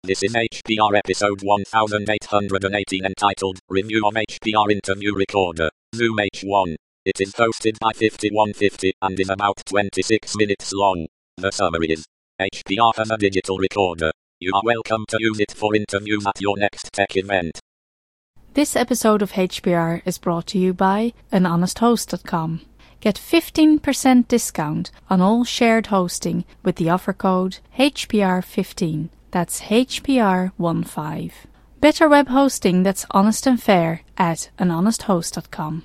This is HPR episode 1818 entitled Review of HPR Interview Recorder, Zoom H1. It is hosted by 5150 and is about 26 minutes long. The summary is, HPR has a digital recorder. You are welcome to use it for interviews at your next tech event. This episode of HPR is brought to you by anhonesthost.com. Get 15% discount on all shared hosting with the offer code HPR15. That's HPR15. Better web hosting that's honest and fair at anhonesthost.com.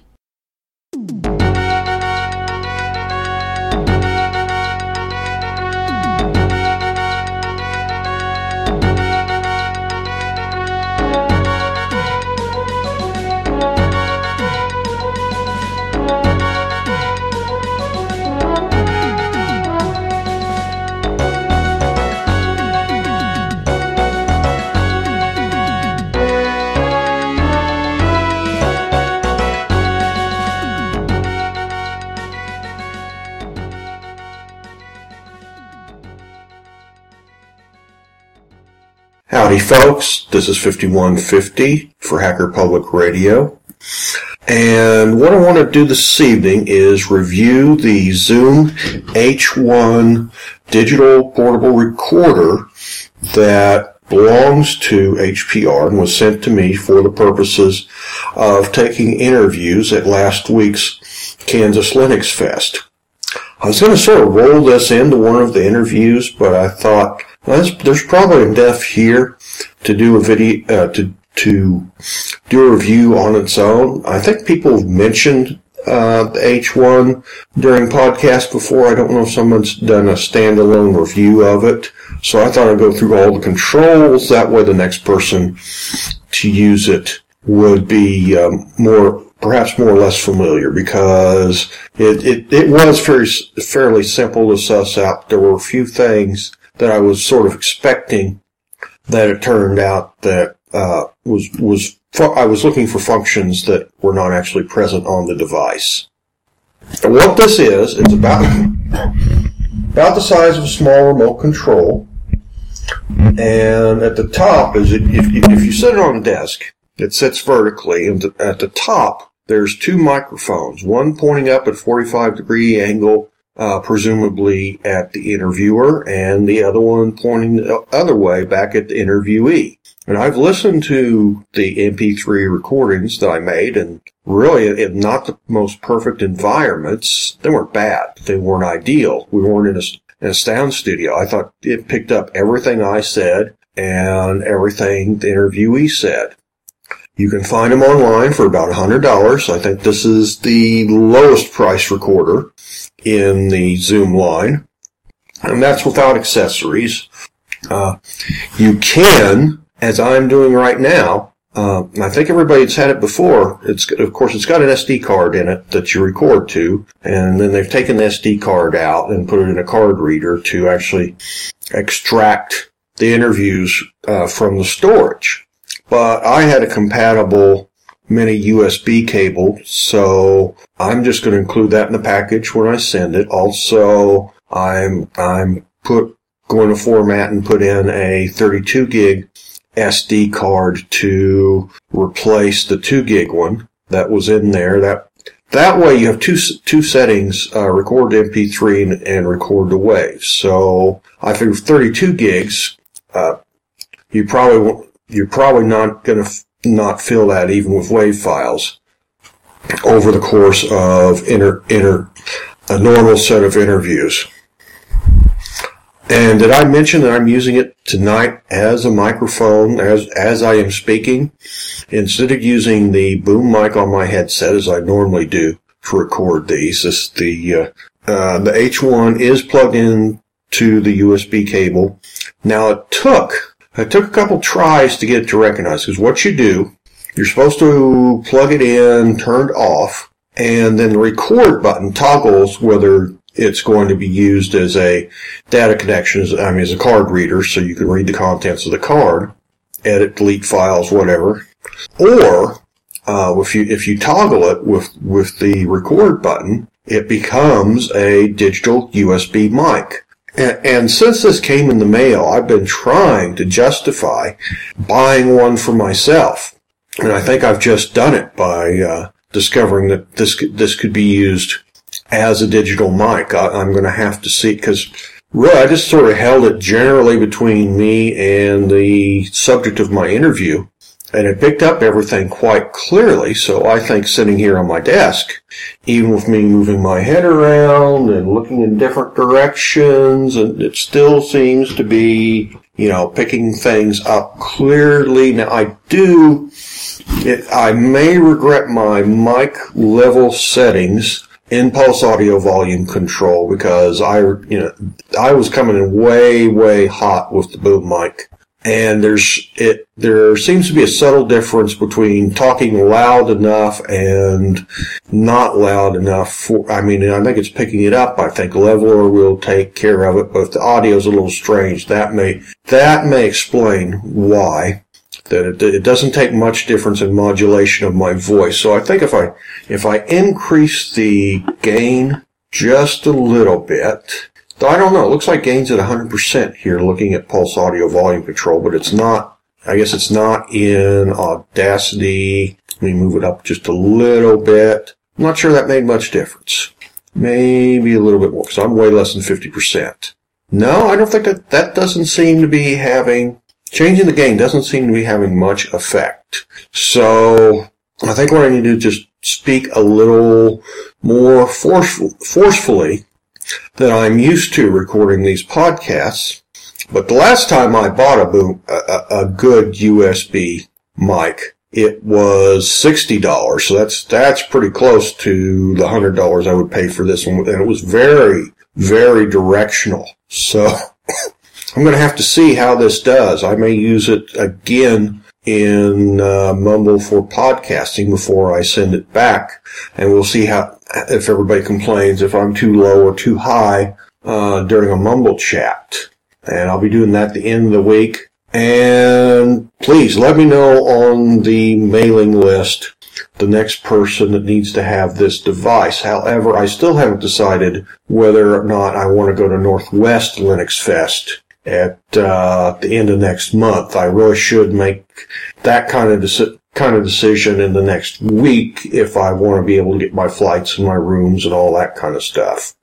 Howdy folks, this is 5150 for Hacker Public Radio, and what I want to do this evening is review the Zoom H1 digital portable recorder that belongs to HPR and was sent to me for the purposes of taking interviews at last week's Kansas Linux Fest. I was going to sort of roll this into one of the interviews, but I thought, there's probably enough here to do a video, to do a review on its own. I think people have mentioned the H1 during podcasts before. I don't know if someone's done a standalone review of it. So I thought I'd go through all the controls. That way the next person to use it would be perhaps more or less familiar, because it was fairly simple to suss out. There were a few things that I was sort of expecting that it turned out that I was looking for functions that were not actually present on the device. And what this is, it's about the size of a small remote control, and at the top is if you set it on a desk, it sits vertically, and at the top there's two microphones, one pointing up at 45-degree angle, presumably at the interviewer, and the other one pointing the other way back at the interviewee. And I've listened to the MP3 recordings that I made, and really, in not the most perfect environments, they weren't bad. They weren't ideal. We weren't in a sound studio. I thought it picked up everything I said and everything the interviewee said. You can find them online for about $100. I think this is the lowest price recorder in the Zoom line, and that's without accessories. You can, as I'm doing right now, I think everybody's had it before. Of course, it's got an SD card in it that you record to, and then they've taken the SD card out and put it in a card reader to actually extract the interviews from the storage. But I had a compatible mini USB cable, so I'm just going to include that in the package when I send it. Also, I'm going to format and put in a 32 gig SD card to replace the 2 gig one that was in there. That way you have two settings, record to MP3 and record to WAV. So I figure 32 gigs, you're probably not going to not fill that even with WAV files over the course of a normal set of interviews. And did I mention that I'm using it tonight as a microphone as I am speaking, instead of using the boom mic on my headset as I normally do to record these? The H1 is plugged in to the USB cable. Now it took a couple tries to get it to recognize, because what you do, you're supposed to plug it in, turned off, and then the record button toggles whether it's going to be used as a data connection, as a card reader, so you can read the contents of the card, edit, delete files, whatever. Or, if you toggle it with the record button, it becomes a digital USB mic. And since this came in the mail, I've been trying to justify buying one for myself. And I think I've just done it by discovering that this could be used as a digital mic. I'm going to have to see, because really I just sort of held it generally between me and the subject of my interview, and it picked up everything quite clearly. So I think sitting here on my desk, even with me moving my head around and looking in different directions, and it still seems to be, picking things up clearly. Now I may regret my mic level settings in Pulse Audio volume control, because I was coming in way, way hot with the boom mic. And there seems to be a subtle difference between talking loud enough and not loud enough I think it's picking it up. I think Leveler will take care of it, but if the audio's a little strange, that may explain why. That it doesn't take much difference in modulation of my voice. So I think if I increase the gain just a little bit, I don't know, it looks like gain's at 100% here looking at Pulse Audio volume control, but it's not, I guess it's not in Audacity. Let me move it up just a little bit. I'm not sure that made much difference. Maybe a little bit more, because I'm way less than 50%. No, I don't think that doesn't seem to be changing the gain doesn't seem to be having much effect. So I think what I need to do is just speak a little more forcefully than I'm used to recording these podcasts. But the last time I bought a good USB mic, it was $60. So that's pretty close to the $100 I would pay for this one. And it was very, very directional. So I'm going to have to see how this does. I may use it again in Mumble for podcasting before I send it back, and we'll see if everybody complains if I'm too low or too high during a Mumble chat. And I'll be doing that at the end of the week. And please let me know on the mailing list the next person that needs to have this device. However, I still haven't decided whether or not I want to go to Northwest Linux Fest at the end of next month. I really should make that kind of decision in the next week if I want to be able to get my flights and my rooms and all that kind of stuff.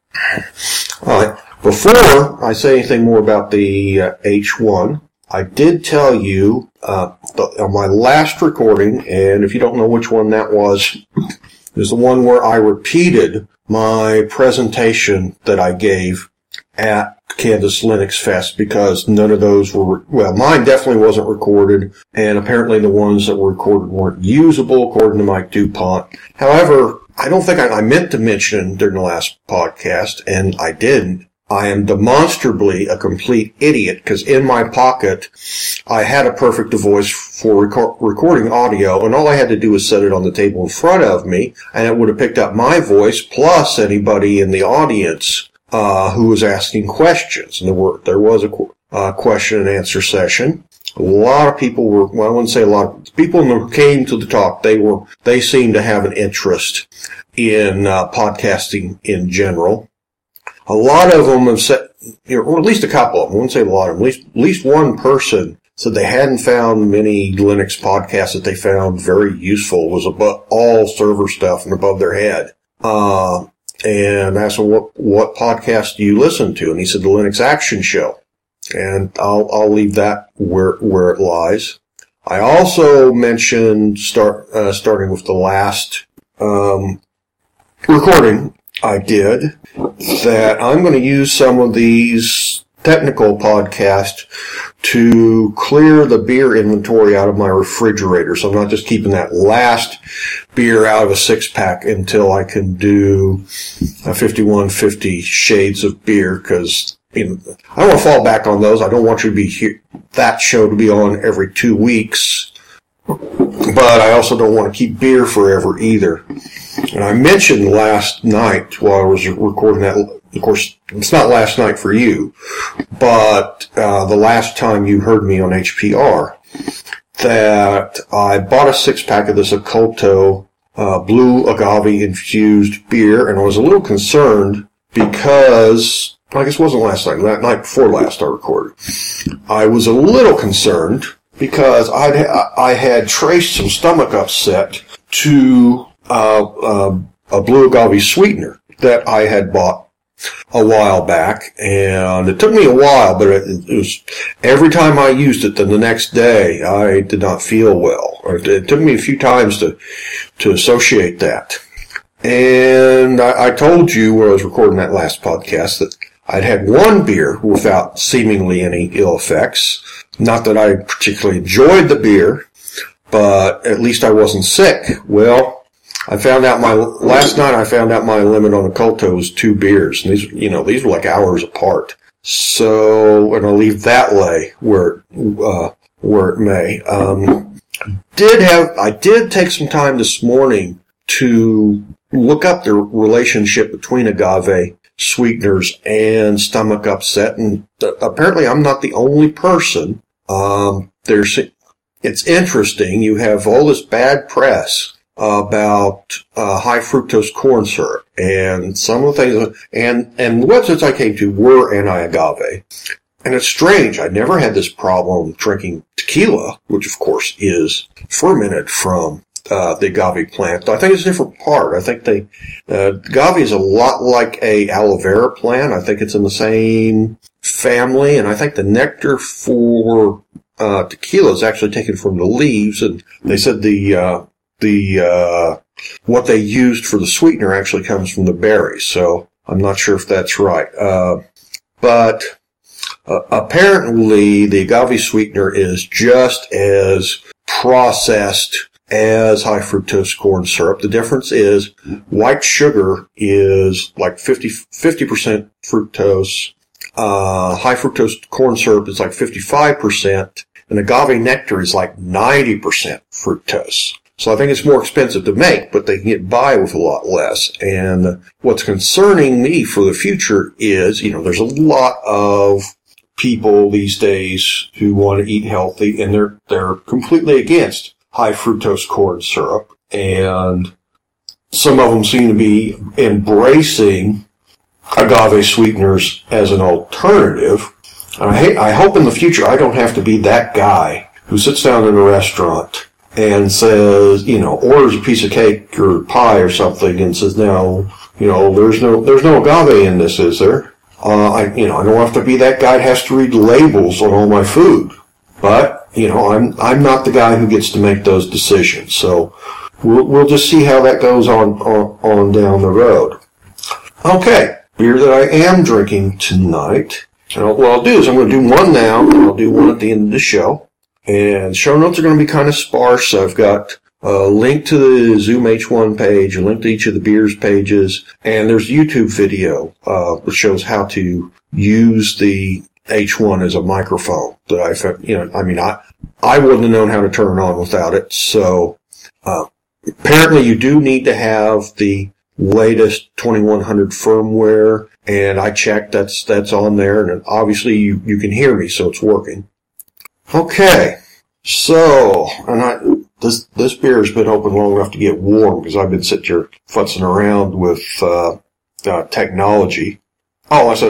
All right. Before I say anything more about the H1, I did tell you on my last recording, and if you don't know which one that was, it was the one where I repeated my presentation that I gave at Kansas Linux Fest, because none of those mine definitely wasn't recorded, and apparently the ones that were recorded weren't usable, according to Mike DuPont. However, I don't think I meant to mention during the last podcast, and I didn't. I am demonstrably a complete idiot, because in my pocket, I had a perfect voice for recording audio, and all I had to do was set it on the table in front of me, and it would have picked up my voice plus anybody in the audience who was asking questions. And there was a question and answer session. A lot of people were, well, I wouldn't say a lot of people who came to the talk, they seemed to have an interest in podcasting in general. A lot of them have said, or at least a couple of them, I wouldn't say a lot of them, at least one person said they hadn't found many Linux podcasts that they found very useful, was above all server stuff and above their head. And I asked him, what podcast do you listen to? And he said, the Linux Action Show. And I'll leave that where it lies. I also mentioned, starting with the last, recording I did, that I'm going to use some of these technical podcasts to clear the beer inventory out of my refrigerator. So I'm not just keeping that last beer out of a 6-pack until I can do a 5150 shades of beer, because I don't want to fall back on those. I don't want you to be here, that show to be on every 2 weeks. But I also don't want to keep beer forever either. And I mentioned last night while I was recording that, of course, it's not last night for you, but the last time you heard me on HPR, that I bought a 6-pack of this Occulto blue agave infused beer, and I was a little concerned because I guess it wasn't last night, that night before last I recorded, I was a little concerned because I had traced some stomach upset to a blue agave sweetener that I had bought a while back, and it took me a while, but it was every time I used it, then the next day I did not feel well. It took me a few times to associate that. And I told you when I was recording that last podcast that I'd had one beer without seemingly any ill effects. Not that I particularly enjoyed the beer, but at least I wasn't sick. Well, last night I found out my limit on the Culto was 2 beers. And these were like hours apart. So, and I'll leave that lay where it may. I did take some time this morning to look up the relationship between agave sweeteners and stomach upset, and apparently I'm not the only person. It's interesting. You have all this bad press about high fructose corn syrup, and some of the things, and the websites I came to were anti-agave. And it's strange. I never had this problem drinking tequila, which of course is fermented from the agave plant. I think it's a different part. I think agave is a lot like a aloe vera plant. I think it's in the same family, and I think the nectar for tequila is actually taken from the leaves. And they said what they used for the sweetener actually comes from the berries. So I'm not sure if that's right, but apparently the agave sweetener is just as processed as high fructose corn syrup. The difference is white sugar is like 50% fructose. High fructose corn syrup is like 55%, and agave nectar is like 90% fructose. So I think it's more expensive to make, but they can get by with a lot less. And what's concerning me for the future is, there's a lot of people these days who want to eat healthy, and they're completely against high fructose corn syrup, and some of them seem to be embracing agave sweeteners as an alternative. I hope in the future I don't have to be that guy who sits down in a restaurant and says, orders a piece of cake or pie or something and says, no, there's no agave in this, is there? I don't have to be that guy that has to read labels on all my food. But, I'm not the guy who gets to make those decisions. So we'll just see how that goes on down the road. Okay. Beer that I am drinking tonight. And what I'll do is I'm going to do one now, and I'll do one at the end of the show. And show notes are going to be kind of sparse. So I've got a link to the Zoom H1 page, a link to each of the beers pages, and there's a YouTube video that shows how to use the H1 as a microphone that I found, I wouldn't have known how to turn it on without it. So, apparently you do need to have the latest 2100 firmware, and I checked, that's on there, and obviously you can hear me, so it's working. Okay. So, this beer has been open long enough to get warm because I've been sitting here futzing around with, technology. Oh, I said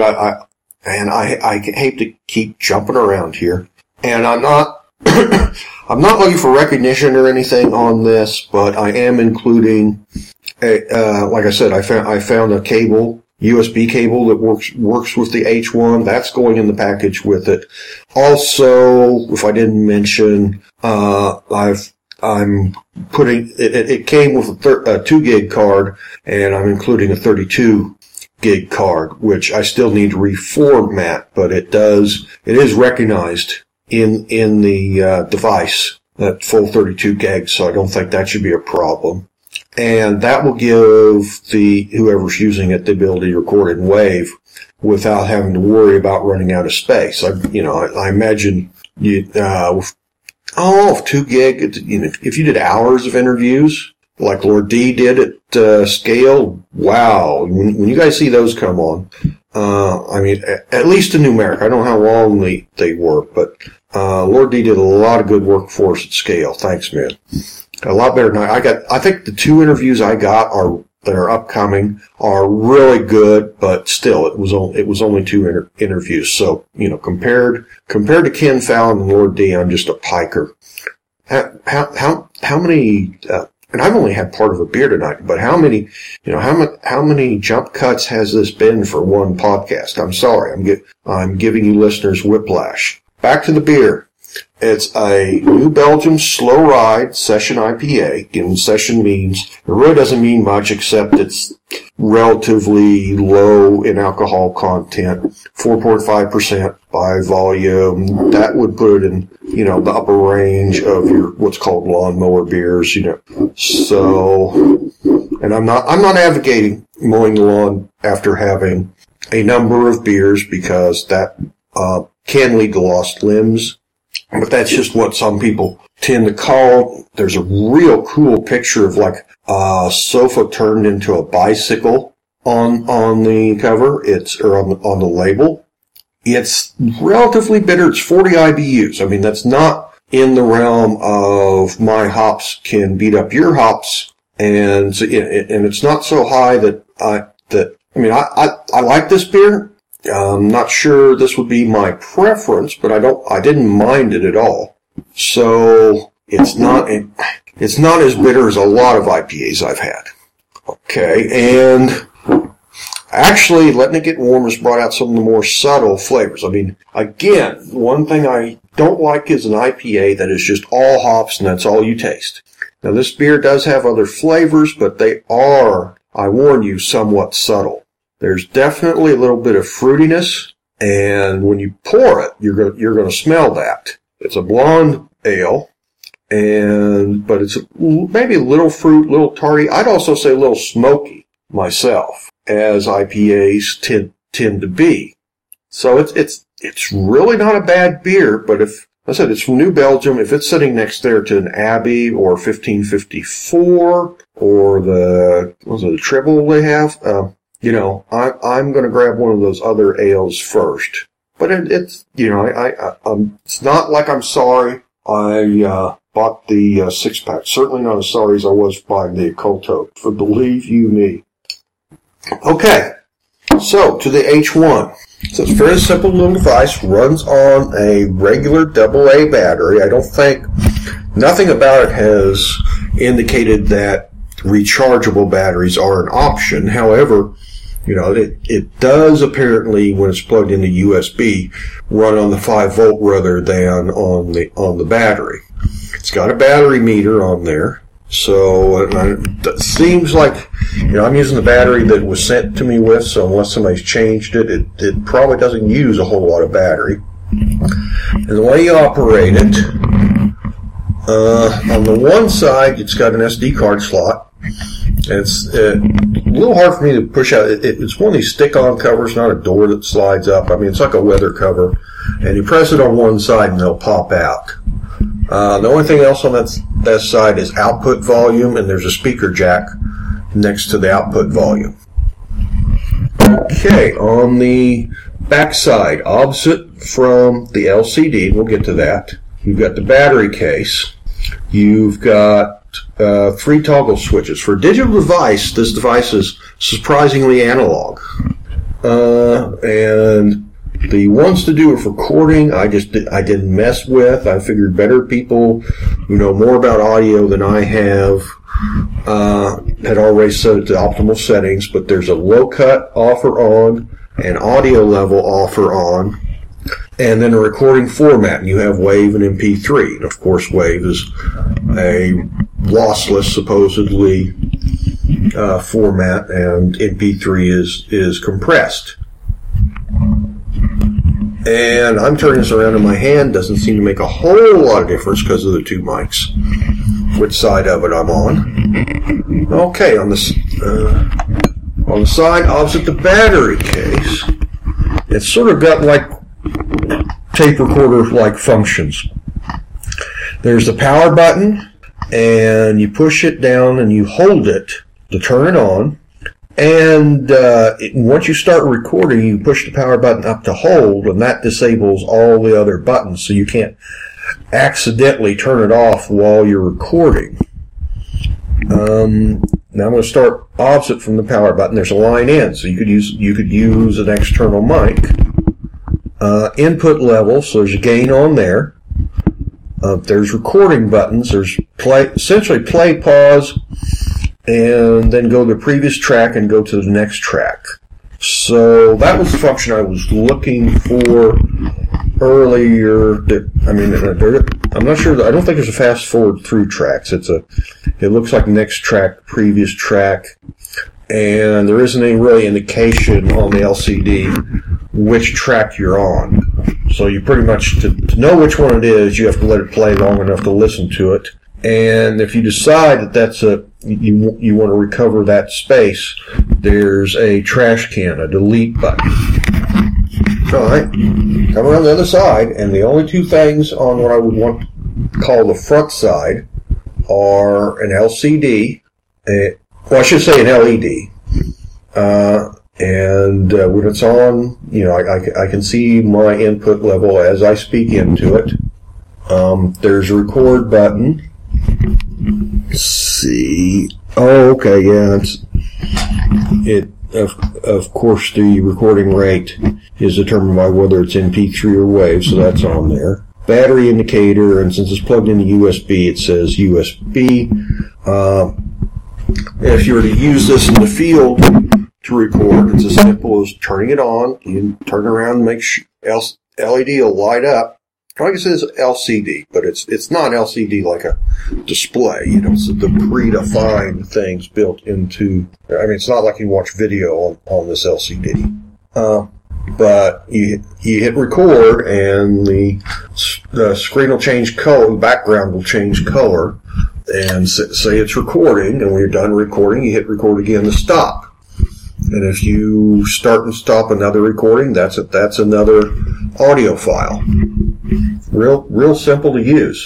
I hate to keep jumping around here, and I'm not looking for recognition or anything on this, but I am including like I said, I found a cable, USB cable that works with the H1. That's going in the package with it. Also, if I didn't mention, I'm putting it came with a 2 gig card, and I'm including a 32 gig card, which I still need to reformat, but it is recognized in the device, that full 32 gigs, so I don't think that should be a problem. And that will give whoever's using it the ability to record in WAV without having to worry about running out of space. I imagine with 2 gig, if you did hours of interviews, like Lord D did at Scale, wow. When you guys see those come on, at least in numeric, I don't know how long they were, but Lord D did a lot of good work for us at Scale. Thanks, man. A lot better than I think the 2 interviews I got are that are upcoming are really good, but still, it was only 2 interviews. So, compared to Ken Fallon and Lord D, I'm just a piker. How many, and I've only had part of a beer tonight, but how many jump cuts has this been for one podcast? I'm sorry. I'm giving you listeners whiplash. Back to the beer. It's a New Belgium Slow Ride Session IPA. And session means, it really doesn't mean much except it's relatively low in alcohol content, 4.5% by volume. That would put it in, the upper range of your, what's called lawnmower beers, So, and I'm not advocating mowing the lawn after having a number of beers because that, can lead to lost limbs. But that's just what some people tend to call. There's a real cool picture of like a sofa turned into a bicycle on the cover. Or on the label. It's relatively bitter. It's 40 IBUs. I mean, that's not in the realm of my hops can beat up your hops, and it's not so high that I like this beer. I'm not sure this would be my preference, but I didn't mind it at all. So it's not as bitter as a lot of IPAs I've had. Okay, and actually letting it get warm has brought out some of the more subtle flavors. I mean, again, one thing I don't like is an IPA that is just all hops and that's all you taste. Now this beer does have other flavors, but they are, I warn you, somewhat subtle. There's definitely a little bit of fruitiness, and when you pour it, you're going to smell that. It's a blonde ale, but it's maybe a little fruit, a little tarty. I'd also say a little smoky myself, as IPAs tend to be. So it's really not a bad beer, but if I said it's from New Belgium, if it's sitting next there to an Abbey or 1554 or the Tribble they have, I'm going to grab one of those other ales first. But it's not like I'm sorry I bought the 6-pack. Certainly not as sorry as I was buying the Oculto, for believe you me. Okay, so to the H1. So it's a very simple little device, runs on a regular AA battery. I don't think, nothing about it has indicated that rechargeable batteries are an option. However, it does apparently, when it's plugged into USB, run on the 5 volt rather than on the battery. It's got a battery meter on there. So it seems like, I'm using the battery that was sent to me with, so unless somebody's changed it, it probably doesn't use a whole lot of battery. And the way you operate it, on the one side, it's got an SD card slot. It's a little hard for me to push out. It's one of these stick-on covers, not a door that slides up. I mean, it's like a weather cover. And you press it on one side and they'll pop out. The only thing else on that side is output volume, and there's a speaker jack next to the output volume. Okay, on the back side, opposite from the LCD, we'll get to that, you've got the battery case. You've got 3 toggle switches. For a digital device, this device is surprisingly analog. And the ones to do with recording, I didn't mess with. I figured better people who know more about audio than I have had already set it to optimal settings, but there's a low cut off or on, an audio level off or on, and then a recording format. And you have WAV and MP3. And of course, WAV is a lossless, supposedly, format, and MP3 is compressed. And I'm turning this around in my hand. Doesn't seem to make a whole lot of difference because of the 2 mics. Which side of it I'm on. Okay, on the side opposite the battery case, it's sort of got like tape recorder-like functions. There's the power button, and you push it down and you hold it to turn it on. And once you start recording, you push the power button up to hold, and that disables all the other buttons, so you can't accidentally turn it off while you're recording. Now I'm going to start opposite from the power button. There's a line in, so you could use an external mic. Input level, so there's a gain on there. There's recording buttons. There's essentially play, pause, and then go to the previous track and go to the next track. So that was the function I was looking for earlier. I'm not sure. I don't think there's a fast forward through tracks. It looks like next track, previous track, and there isn't any really indication on the LCD which track you're on. So you pretty much, to know which one it is, you have to let it play long enough to listen to it. And if you decide that you want to recover that space, there's a trash can, a delete button. All right, come around the other side, and the only two things on what I would want to call the front side are an LCD, I should say an LED. And when it's on, I can see my input level as I speak into it. There's a record button. Let's see. Oh, okay, yeah. Of course, the recording rate is determined by whether it's MP3 or WAV, so that's on there. Battery indicator, and since it's plugged into USB, it says USB. If you were to use this in the field to record, it's as simple as turning it on. You turn around and make sure LED will light up. Like I said, it's LCD, but it's not LCD like a display. It's the predefined things built into. It's not like you watch video on this LCD. But you hit record, and the screen will change color. The background will change color, and say it's recording. And when you're done recording, you hit record again to stop. And if you start and stop another recording, that's another audio file. Real simple to use.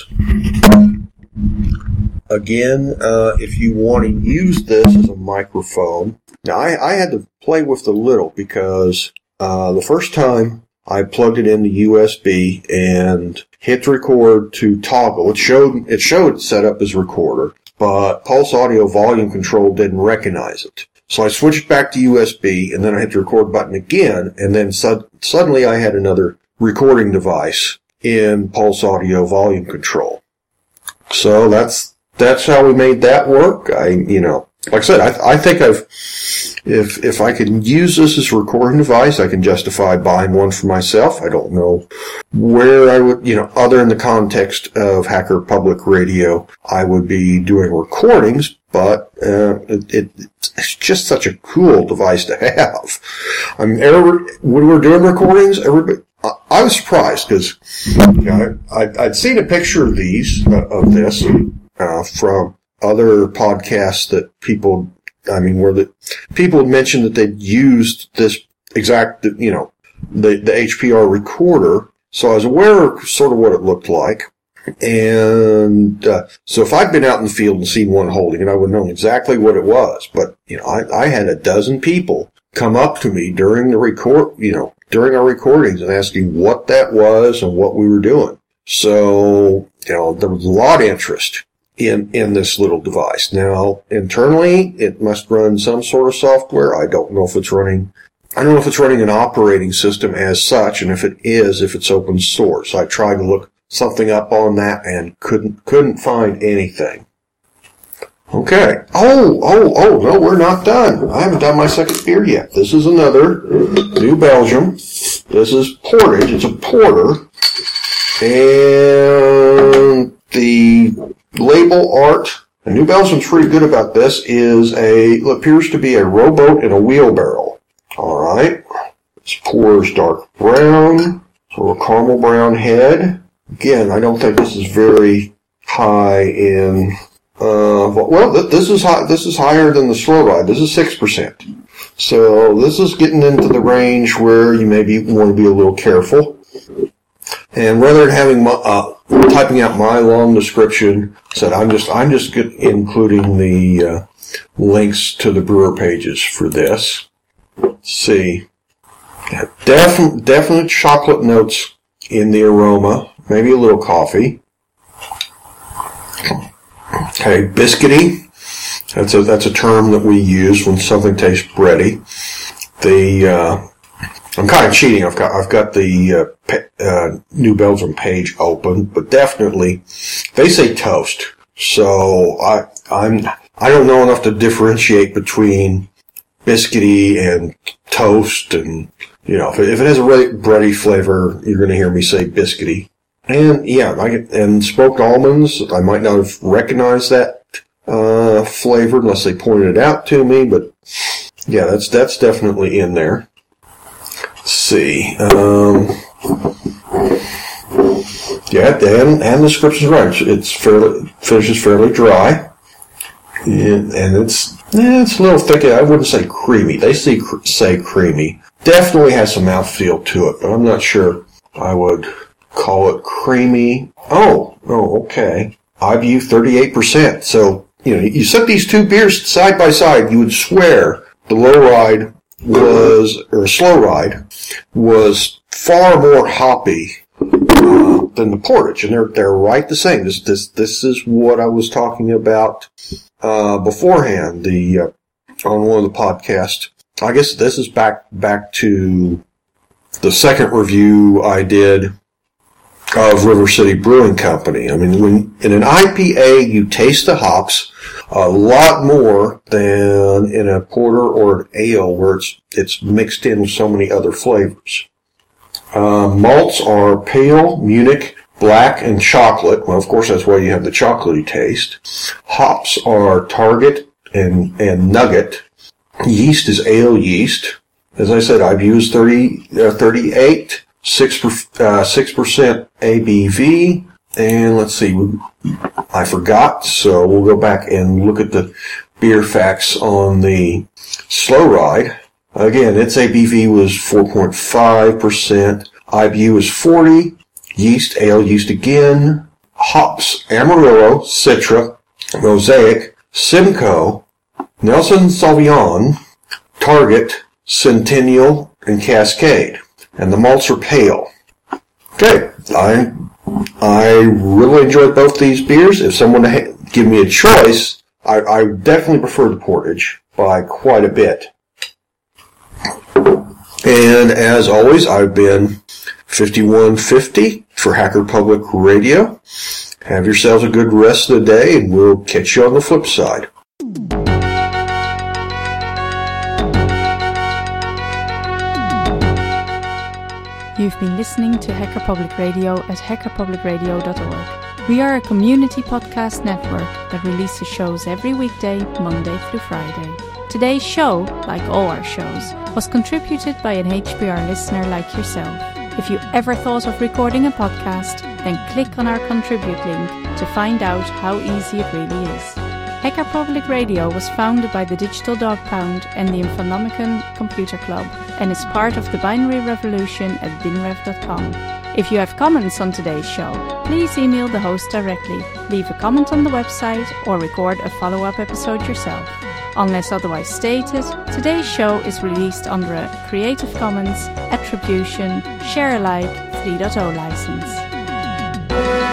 Again, if you want to use this as a microphone, now I had to play with the little because the first time I plugged it into USB and hit record to toggle, it showed it set up as recorder, but Pulse Audio volume control didn't recognize it. So I switched back to USB, and then I hit the record button again, and then suddenly I had another recording device in Pulse Audio volume control. So that's how we made that work. Like I said, I think if I can use this as a recording device, I can justify buying one for myself. I don't know where I would, other in the context of Hacker Public Radio, I would be doing recordings, but it's just such a cool device to have. When we were doing recordings, I was surprised because I'd seen a picture of this from other podcasts that people had mentioned that they'd used this exact, the HPR recorder. So I was aware of sort of what it looked like. And so if I'd been out in the field and seen one holding it, I would have known exactly what it was. But, I had a dozen people come up to me during our recordings and asking what that was and what we were doing. So, there was a lot of interest in this little device. Now, internally, it must run some sort of software. I don't know if it's running an operating system as such, and if it's open source. I tried to look something up on that and couldn't find anything. Okay. Oh, no, we're not done. I haven't done my second beer yet. This is another New Belgium. This is portage. It's a porter. And the label art, and New Belgium's pretty good about this, appears to be a rowboat in a wheelbarrow. Alright. This pours dark brown, sort of a caramel brown head. Again, I don't think this is very high in, this is higher than the slow ride. This is 6%. So this is getting into the range where you maybe want to be a little careful. And rather than having typing out my long description, I'm just including the links to the brewer pages for this. Let's see. Definite chocolate notes in the aroma, maybe a little coffee. Okay, biscuity. That's a term that we use when something tastes bready. I'm kind of cheating. I've got the New Belgium page open, but definitely they say toast. So I don't know enough to differentiate between biscuity and toast, and if it has a really bready flavor, you're going to hear me say biscuity. And and smoked almonds. I might not have recognized that flavor unless they pointed it out to me, but yeah, that's definitely in there. Let's see. Yeah, and the description's right. Finishes fairly dry, and it's a little thick. I wouldn't say creamy. They say creamy. Definitely has some mouthfeel to it, but I'm not sure I would call it creamy. Oh, okay. IBU 38%. So you set these two beers side by side, you would swear the slow ride was far more hoppy than the portage, and they're right the same. This is what I was talking about beforehand. On one of the podcasts. I guess this is back to the second review I did of River City Brewing Company. I mean, when in an IPA you taste the hops a lot more than in a porter or an ale where it's mixed in with so many other flavors. Malts are pale, Munich, black, and chocolate. Well, of course, that's why you have the chocolatey taste. Hops are Target and Nugget. Yeast is ale yeast. As I said, IBU is 38, 6% ABV. And let's see, I forgot, so we'll go back and look at the beer facts on the slow ride. Again, its ABV was 4.5%. IBU is 40. Yeast, ale yeast again. Hops, Amarillo, Citra, Mosaic, Simcoe, Nelson Sauvignon, Target, Centennial, and Cascade. And the malts are pale. Okay, I really enjoyed both these beers. If someone give me a choice, I definitely prefer the portage by quite a bit. And as always, I've been 5150 for Hacker Public Radio. Have yourselves a good rest of the day, and we'll catch you on the flip side. You've been listening to Hacker Public Radio at hackerpublicradio.org. We are a community podcast network that releases shows every weekday, Monday through Friday. Today's show, like all our shows, was contributed by an HPR listener like yourself. If you ever thought of recording a podcast, then click on our contribute link to find out how easy it really is. Hacker Public Radio was founded by the Digital Dog Pound and the Infonomicon Computer Club and is part of the binary revolution at binrev.com. If you have comments on today's show, please email the host directly, leave a comment on the website, or record a follow-up episode yourself. Unless otherwise stated, today's show is released under a Creative Commons Attribution Share Alike 3.0 license.